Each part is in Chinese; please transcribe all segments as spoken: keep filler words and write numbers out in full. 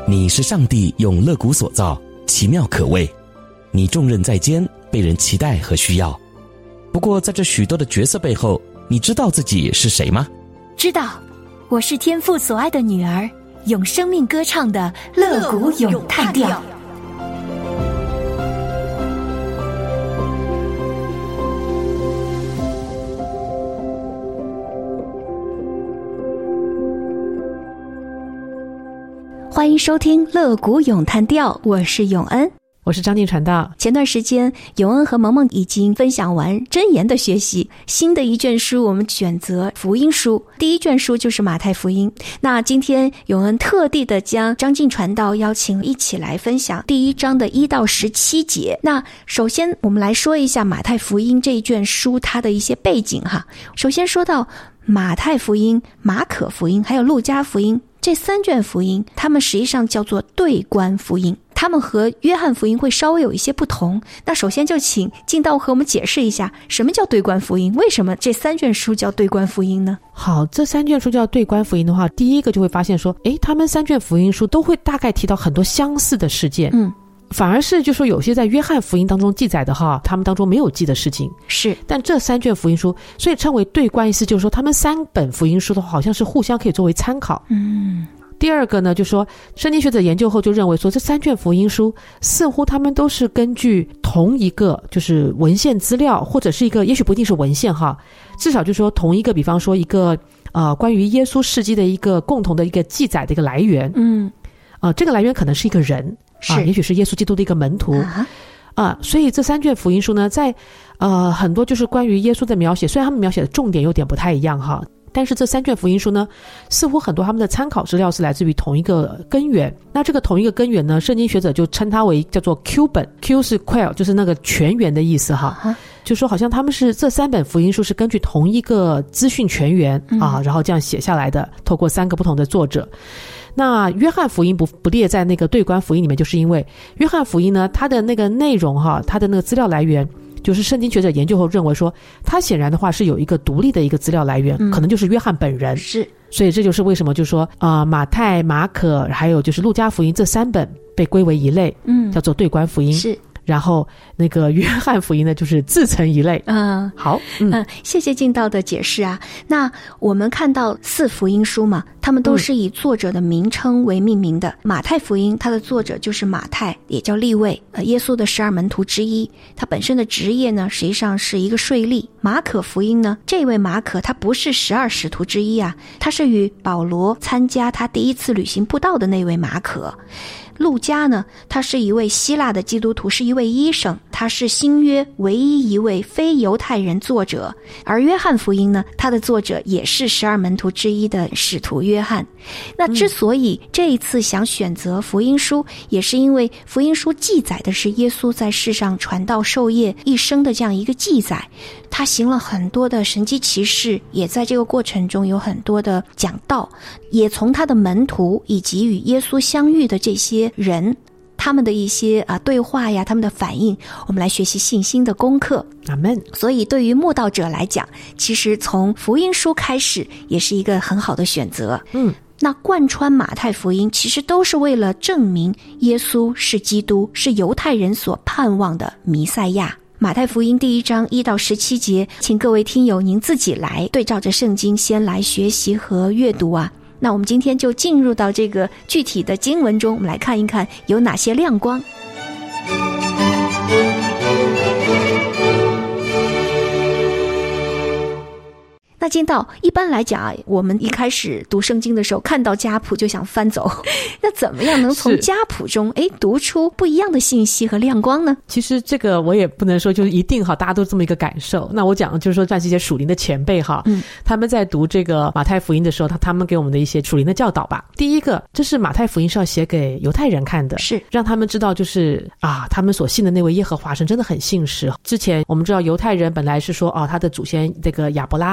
你是上帝用肋骨所造，奇妙可畏。你重任在肩，被人期待和需要。不过在这许多的角色背后，你知道自己是谁吗？ 知道，我是天父所爱的女儿，用生命歌唱的肋骨咏叹调。欢迎收听肋骨咏叹调，我是永恩， 我是张静传道。 前段时间永恩和萌萌已经分享完箴言的学习，新的一卷书我们选择福音书，第一卷书就是马太福音。那今天永恩特地的将张静传道邀请一起来分享第一章的一到十七节。那首先我们来说一下马太福音这一卷书它的一些背景哈。首先说到马太福音、马可福音还有路加福音这三卷福音，他们实际上叫做对观福音，他们和约翰福音会稍微有一些不同。那首先就请敬道和我们解释一下什么叫对观福音，为什么这三卷书叫对观福音呢？ 好，这三卷书叫对观福音的话，第一个就会发现说，诶，他们三卷福音书都会大概提到很多相似的事件，嗯，反而是就说有些在约翰福音当中记载的哈，他们当中没有记的事情是， 但这三卷福音书，所以称为对观，意思就是说他们三本福音书的话，好像是互相可以作为参考。嗯。第二个呢，就说圣经学者研究后就认为说，这三卷福音书似乎他们都是根据同一个就是文献资料，或者是一个也许不一定是文献哈，至少就说同一个，比方说一个呃关于耶稣事迹的一个共同的一个记载的一个来源。嗯，呃，这个来源可能是一个人啊，也许是耶稣基督的一个门徒啊、呃，所以这三卷福音书呢，在呃很多就是关于耶稣的描写，虽然他们描写的重点有点不太一样哈。但是这三卷福音书呢，似乎很多他们的参考资料是来自于同一个根源。那这个同一个根源呢，圣经学者就称它为叫做 Q 本 ，Q 是 quell， 就是那个泉源的意思哈。Uh-huh. 就说好像他们是这三本福音书是根据同一个资讯泉源、嗯、啊，然后这样写下来的，透过三个不同的作者。那约翰福音不不列在那个对观福音里面，就是因为约翰福音呢，它的那个内容哈，它的那个资料来源。就是圣经学者研究后认为说，他显然的话是有一个独立的一个资料来源、嗯、可能就是约翰本人。是，所以这就是为什么就是说啊、呃，马太、马可还有就是路加福音这三本被归为一类，嗯，叫做对观福音。是。然后那个约翰福音呢，就是自成一类。嗯，好，嗯， 嗯谢谢敬道的解释啊。那我们看到四福音书嘛，他们都是以作者的名称为命名的。嗯、马太福音，它的作者就是马太，也叫利未，呃，耶稣的十二门徒之一。他本身的职业呢，实际上是一个税吏。马可福音呢，这位马可他不是十二使徒之一啊，他是与保罗参加他第一次旅行布道的那位马可。路加呢，他是一位希腊的基督徒，是一位医生，他是新约唯一一位非犹太人作者。而约翰福音呢，他的作者也是十二门徒之一的使徒约翰。那之所以这一次想选择福音书、嗯、也是因为福音书记载的是耶稣在世上传道授业一生的这样一个记载，他行了很多的神迹奇事，也在这个过程中有很多的讲道，也从他的门徒以及与耶稣相遇的这些人，他们的一些啊对话呀，他们的反应，我们来学习信心的功课。 阿们。 所以对于慕道者来讲，其实从福音书开始也是一个很好的选择。嗯，那贯穿马太福音其实都是为了证明耶稣是基督，是犹太人所盼望的弥赛亚。马太福音第一章一到十七节，请各位听友您自己来对照着圣经先来学习和阅读啊。那我们今天就进入到这个具体的经文中，我们来看一看有哪些亮光。那进到一般来讲啊，我们一开始读圣经的时候看到家谱就想翻走，那怎么样能从家谱中诶读出不一样的信息和亮光呢？ 其实这个我也不能说就是一定哈，大家都这么一个感受。那我讲的就是说算是一些属灵的前辈哈、嗯，他们在读这个马太福音的时候，他他们给我们的一些属灵的教导吧。第一个，这是马太福音是要写给犹太人看的，是让他们知道就是啊，他们所信的那位耶和华神真的很信实。之前我们知道犹太人本来是说哦，他的祖先这个亚伯拉罕啊。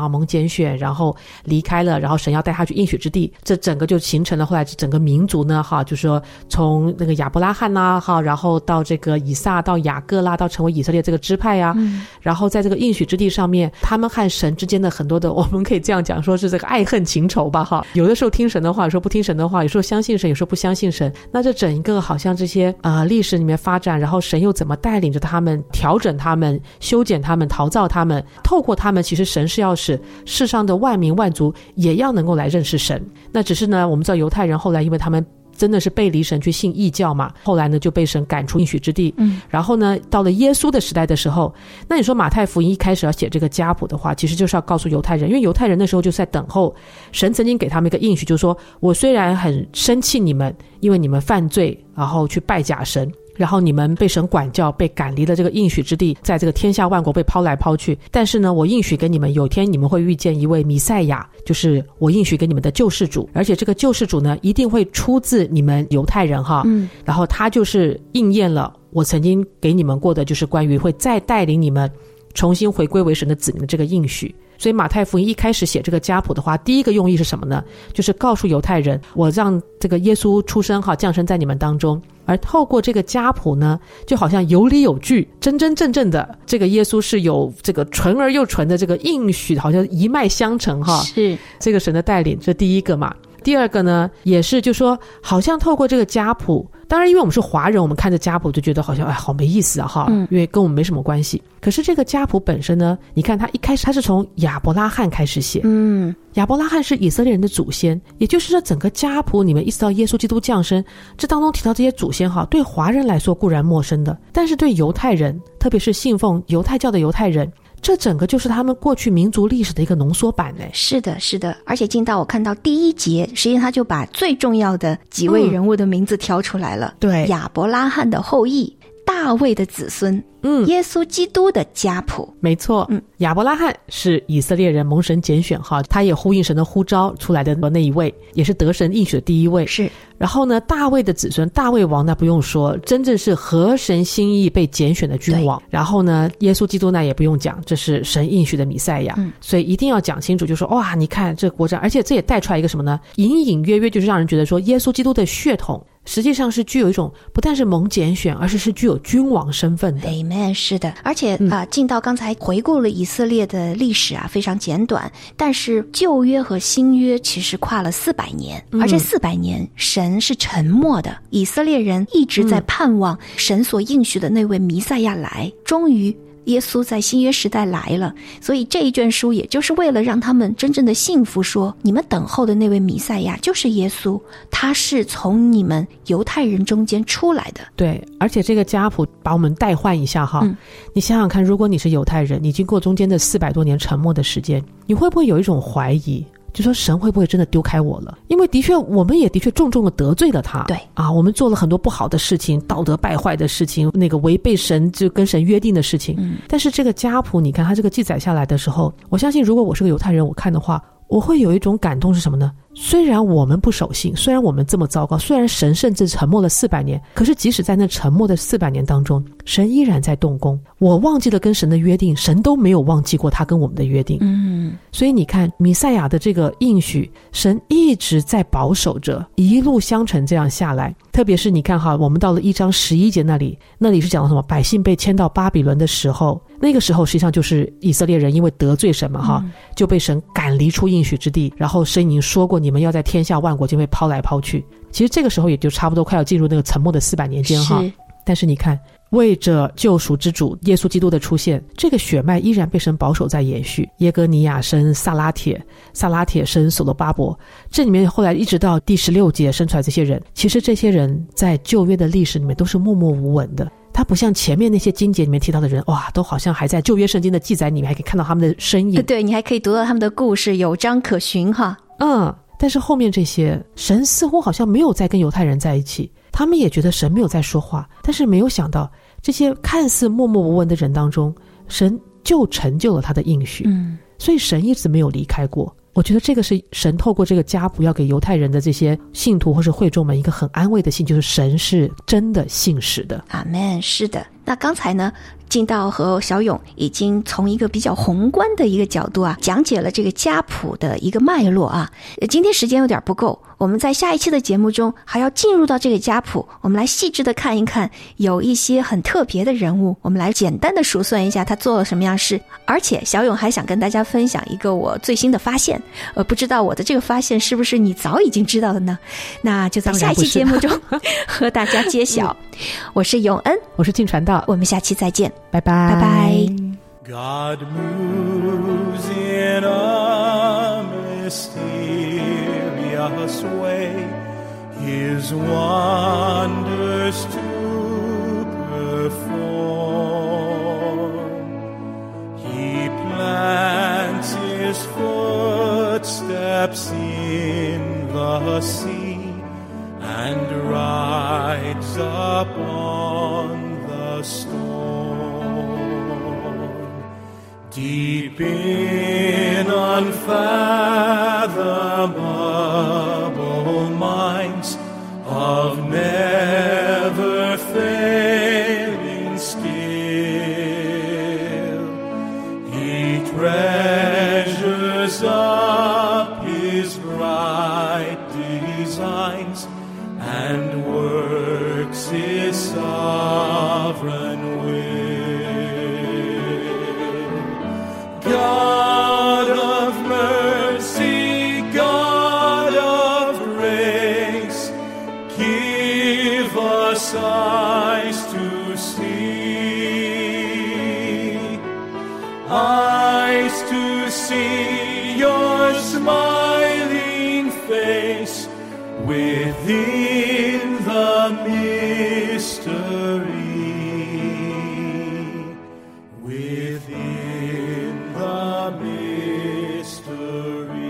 啊蒙拣选，然后离开了，然后神要带他去应许之地，这整个就形成了后来整个民族呢哈，就是说从那个亚伯拉罕啦哈，然后到这个以撒，到雅各啦，到成为以色列这个支派啊、嗯、然后在这个应许之地上面，他们和神之间的很多的，我们可以这样讲说是这个爱恨情仇吧哈，有的时候听神的话，有时候不听神的话，有时候相信神，有时候不相信神，那这整一个好像这些呃历史里面发展，然后神又怎么带领着他们，调整他们，修剪他们，陶造他们，透过他们，其实神是要使世上的万民万族也要能够来认识神。那只是呢，我们知道犹太人后来因为他们真的是背离神去信异教嘛，后来呢就被神赶出应许之地。嗯，然后呢到了耶稣的时代的时候，那你说马太福音一开始要写这个家谱的话，其实就是要告诉犹太人，因为犹太人那时候就在等候神曾经给他们一个应许，就是说我虽然很生气你们，因为你们犯罪然后去拜假神，然后你们被神管教，被赶离了这个应许之地，在这个天下万国被抛来抛去，但是呢我应许给你们，有天你们会遇见一位弥赛亚，就是我应许给你们的救世主，而且这个救世主呢一定会出自你们犹太人哈，嗯，然后他就是应验了我曾经给你们过的，就是关于会再带领你们重新回归为神的子民的这个应许。所以马太福音一开始写这个家谱的话，第一个用意是什么呢？就是告诉犹太人，我让这个耶稣出生哈，降生在你们当中，而透过这个家谱呢，就好像有理有据，真真正正的这个耶稣是有这个纯而又纯的这个应许，好像一脉相承哈，是这个神的带领，这第一个嘛。第二个呢，也是就说好像透过这个家谱，当然因为我们是华人，我们看着家谱就觉得好像哎好没意思啊哈、嗯，因为跟我们没什么关系。可是这个家谱本身呢，你看他一开始他是从亚伯拉罕开始写，嗯，亚伯拉罕是以色列人的祖先，也就是说整个家谱你们一直到耶稣基督降生，这当中提到这些祖先哈，对华人来说固然陌生的，但是对犹太人，特别是信奉犹太教的犹太人，这整个就是他们过去民族历史的一个浓缩版呢。 是的是的，而且进到我看到第一节，实际上他就把最重要的几位人物的名字挑出来了、嗯、对，亚伯拉罕的后裔，大卫的子孙，嗯，耶稣基督的家谱。 没错，嗯，亚伯拉罕是以色列人蒙神拣选哈，他也呼应神的呼召出来的那一位，也是得神应许的第一位。是，然后呢，大卫的子孙，大卫王那不用说，真正是合神心意被拣选的君王。然后呢，耶稣基督那也不用讲，这是神应许的弥赛亚。嗯，所以一定要讲清楚，就说哇，你看这国家，而且这也带出来一个什么呢？隐隐约约就是让人觉得说，耶稣基督的血统实际上是具有一种不但是蒙拣选，而是是具有君王身份的。 Amen， 是的，而且啊、嗯呃，进到刚才回顾了以色列的历史啊，非常简短，但是旧约和新约其实跨了四百年，嗯、而这四百年神是沉默的，以色列人一直在盼望神所应许的那位弥赛亚来，终于耶稣在新约时代来了，所以这一卷书也就是为了让他们真正的信服，说你们等候的那位弥赛亚就是耶稣，他是从你们犹太人中间出来的。 对，而且这个家谱把我们代换一下哈、嗯，你想想看，如果你是犹太人，你经过中间的四百多年沉默的时间，你会不会有一种怀疑？就说神会不会真的丢开我了？因为的确我们也的确重重的得罪了他，对啊，我们做了很多不好的事情，道德败坏的事情，那个违背神就跟神约定的事情、嗯、但是这个家谱你看他这个记载下来的时候，我相信如果我是个犹太人，我看的话，我会有一种感动是什么呢？虽然我们不守信，虽然我们这么糟糕，虽然神甚至沉默了四百年，可是即使在那沉默的四百年当中，神依然在动工。我忘记了跟神的约定，神都没有忘记过他跟我们的约定。嗯，所以你看弥赛亚的这个应许，神一直在保守着，一路相承这样下来。特别是你看哈，我们到了一章十一节那里，那里是讲到什么？百姓被迁到巴比伦的时候，那个时候实际上就是以色列人因为得罪神嘛哈、嗯，就被神赶离出应许之地，然后神已经说过你们要在天下万国间被抛来抛去。其实这个时候也就差不多快要进入那个沉默的四百年间哈。但是你看，为着救赎之主耶稣基督的出现，这个血脉依然被神保守在延续。耶哥尼亚生撒拉铁，撒拉铁生所罗巴伯，这里面后来一直到第十六节生出来这些人，其实这些人在旧约的历史里面都是默默无闻的。他不像前面那些经节里面提到的人，哇，都好像还在旧约圣经的记载里面还可以看到他们的身影， 对，你还可以读到他们的故事，有章可循哈。 嗯，但是后面这些神似乎好像没有再跟犹太人在一起，他们也觉得神没有在说话，但是没有想到这些看似默默无闻的人当中，神就成就了他的应许。嗯，所以神一直没有离开过。 我觉得这个是神透过这个家谱要给犹太人的这些信徒或是会众们一个很安慰的信，就是神是真的信实的。 阿们。是的。那刚才呢，进道和小勇已经从一个比较宏观的一个角度啊，讲解了这个家谱的一个脉络啊。今天时间有点不够，我们在下一期的节目中还要进入到这个家谱，我们来细致的看一看有一些很特别的人物，我们来简单的数算一下他做了什么样事。而且小勇还想跟大家分享一个我最新的发现，呃，不知道我的这个发现是不是你早已经知道的呢？那就在下一期节目中和大家揭晓。我是永恩， 我是静传道， 我们下期再见， 拜拜， 拜拜。 God moves in a mysterious way, His wonders to perform. He plants His footsteps in the sea and rides upon the storm. Deep in unfathomable minds of never failing skill, He treasures up His bright designs and works His sovereign will. God of mercy, God of grace, give us eyes to see, eyes to see Your smiling face within the mystery, within the mystery.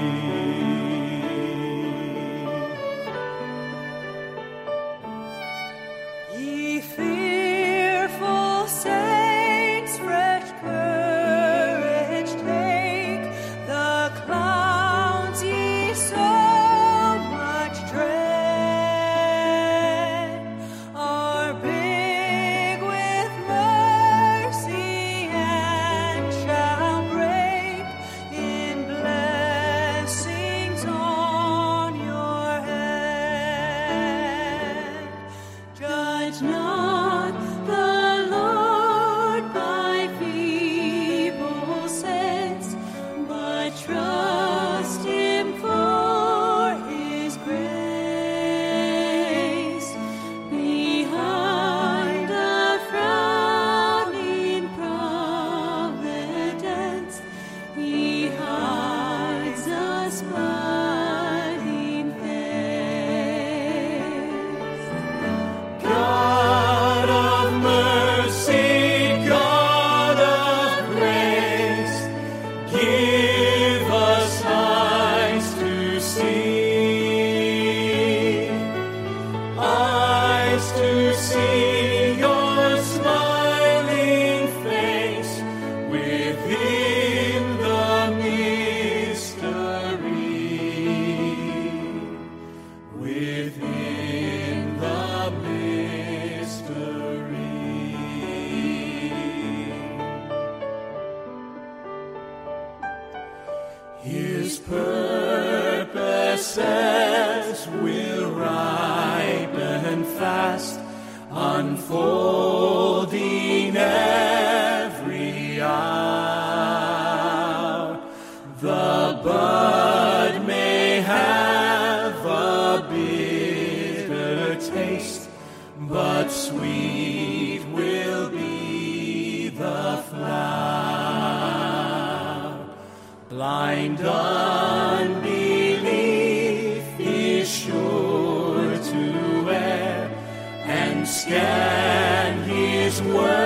Ye fearful saints, fresh courage take, the clouds ye so much dread are big with mercy and shall break in blessings on your head. Judge not the Lord by feeble sense, but trust Him for His grace. Behind a frowning providence, He hides a smiling face. God of mercy, God of grace, give us eyes to see, eyes to see Your smiling face within the mystery, within the mystery. His purposes will ripen fast, unfolding every hour. The bud may have a bitter taste, but sweet will be the flower. Blind unbelief is sure to err and scan His word